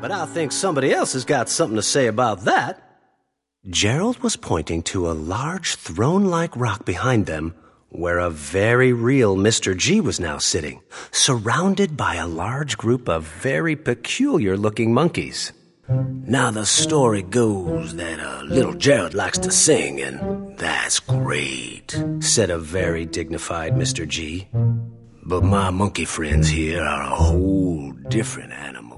but I think somebody else has got something to say about that. Gerald was pointing to a large throne-like rock behind them, where a very real Mr. G was now sitting, surrounded by a large group of very peculiar-looking monkeys. Now the story goes that little Gerald likes to sing, and that's great, said a very dignified Mr. G. But my monkey friends here are a whole different animal.